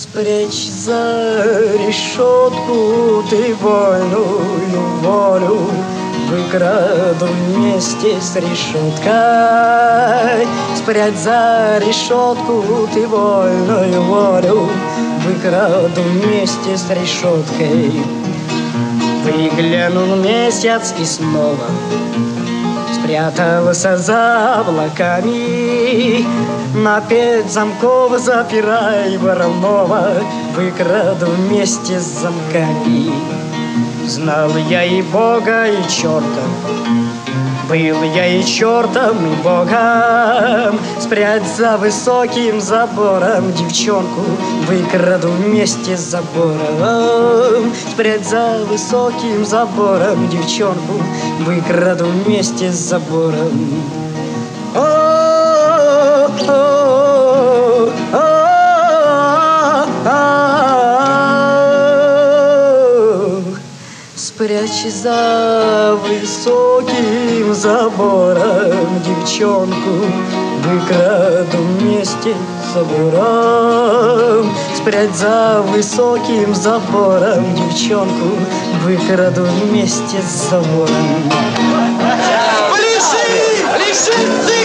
Спрячь за решетку ты вольную волю, выкраду вместе с решеткой. Спрячь за решетку ты вольную волю, выкраду вместе с решеткой. Выглянул месяц и снова спрятался за облаками. На 5 замков запирай воровного, выкраду вместе с замками. Знал я и Бога, и черта, был я и чертом, и Богом. Спрячь за высоким забором девчонку, выкраду вместе с забором. Спрячь за высоким забором девчонку, выкраду вместе с забором. Спрячь за высоким забором девчонку, выкраду вместе с забором. Спрячь за высоким забором девчонку, выкраду вместе с забором. Пляши! Пляши!